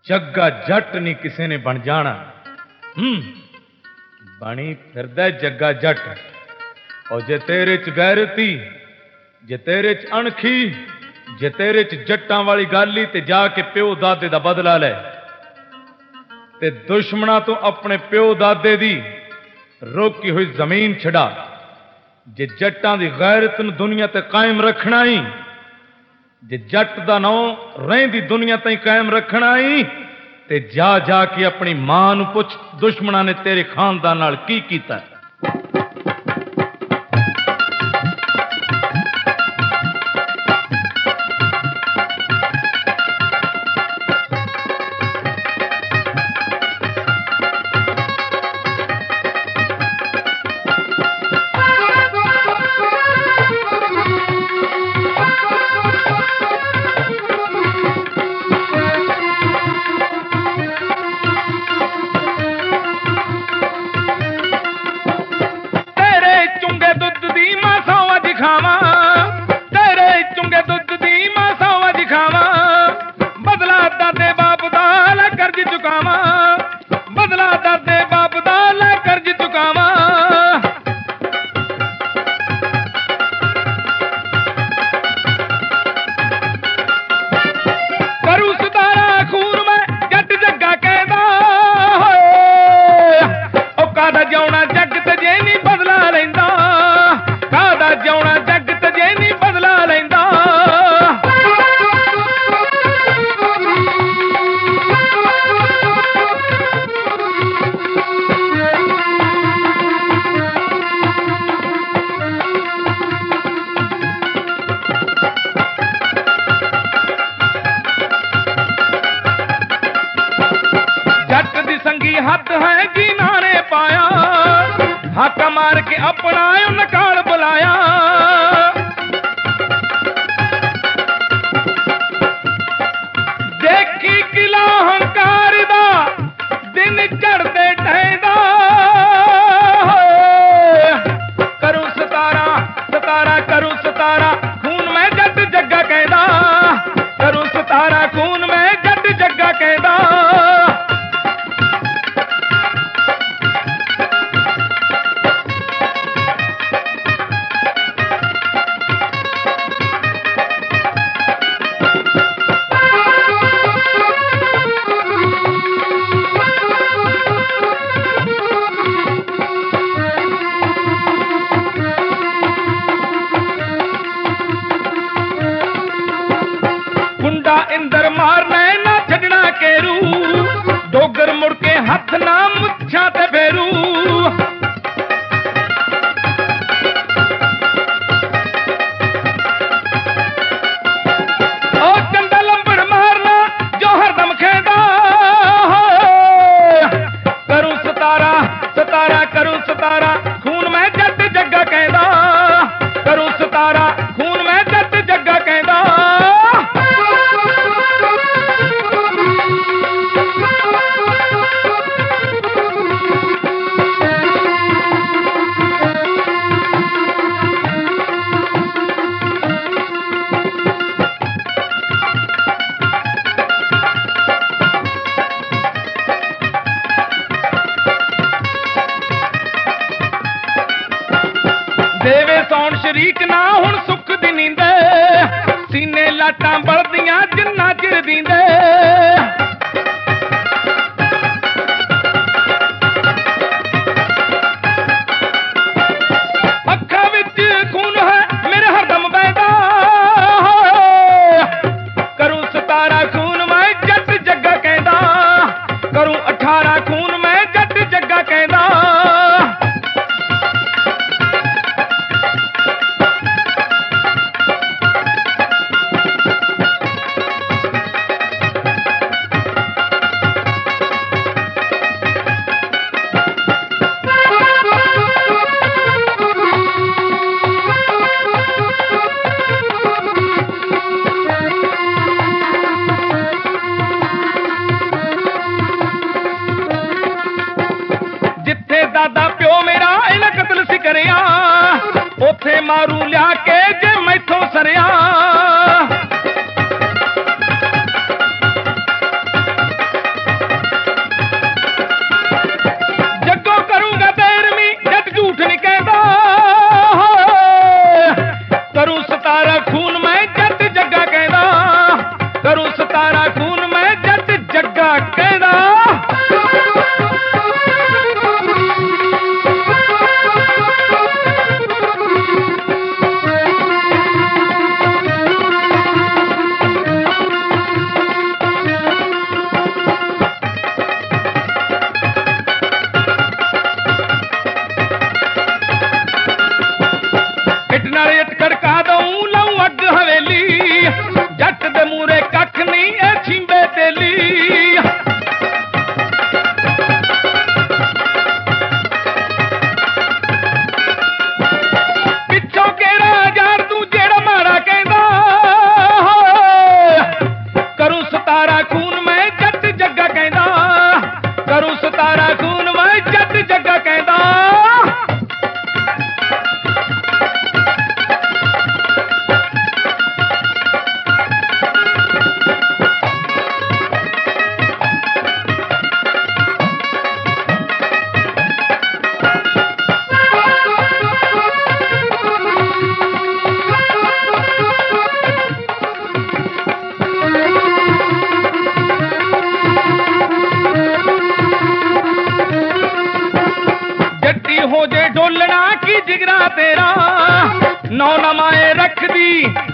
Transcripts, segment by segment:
जग्गा जट नहीं किसी ने बन जाना। बनी फिरदा जग्गा जट। और जे तेरे च गैरती, जे तेरे च अणखी, जे तेरे च जट्टां वाली गाली ते जाके प्यो दादे दा बदला लै ते दुश्मना तो अपने प्यो दादे दी रोकी हुई जमीन छड़ा। जे जट्टां दी गैरत नूं दुनिया ते कायम रखना ही, जे जट दा नौ रहिंदी दुनिया ताईं कायम रखना ही ते जा जाके अपनी मां नूं पुछ दुश्मना ने तेरे खानदान नाल की कीता। हाका मार के अपना नकाल बुलाया। देखी किला हंकार दा दिन चढ़ते ढहदा। करूं सतारा सतारा करूं सतारा खून में जट जग्गा कहदा। करूं सतारा खून में जट जग्गा कहदा। इंदर मारना ना छड़ना केरू। डोगर मुड़ के हथ ना मुछा ते फेरू। ओ चंदा लंबड़ मारना जो हरदम खेदा। करूं सतारा सतारा करूं सतारा खून में जट जग्गा कहदा। करूं सतारा खून में जट जग्गा कहदा। देवे सौन शरीक ना हुण सुख दी नींदे। सीने लाटां बलदियां जिन्ना चिर दींदे। अखां विच खून है मेरे हरदम बहदा। करूं सतारा खून मैं जट जग्गा कहदा। करूं 18 खून मैं जट जग्गा कहदा। दादा प्यो मेरा इन्हें कतल सी करिया। उथे मारू लिया के जे मैथों सरिया।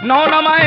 ਨੌ ਨਵਾਂ